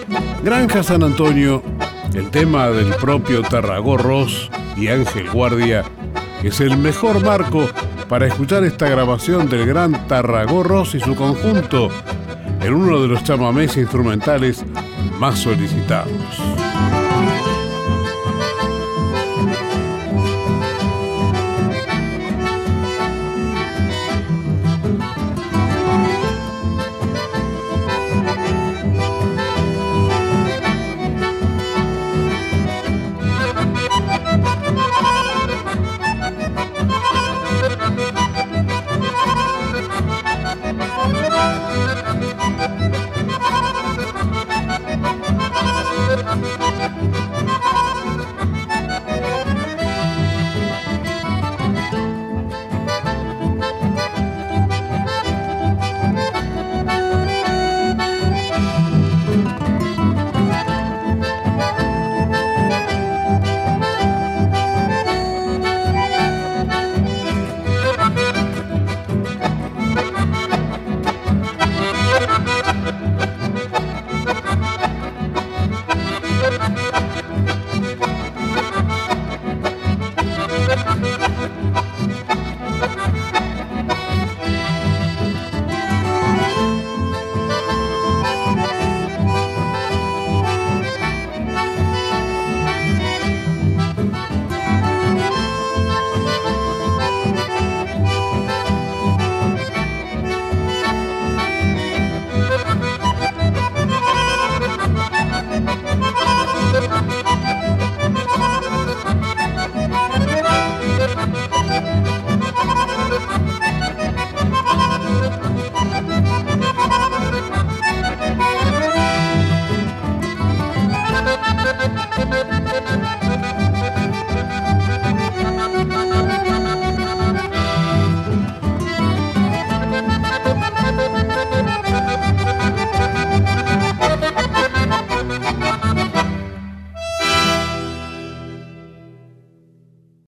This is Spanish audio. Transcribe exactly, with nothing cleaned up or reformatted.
Granja San Antonio, el tema del propio Tarragó Ross y Ángel Guardia, es el mejor marco para escuchar esta grabación del gran Tarragó Ross y su conjunto en uno de los chamamés instrumentales más solicitados.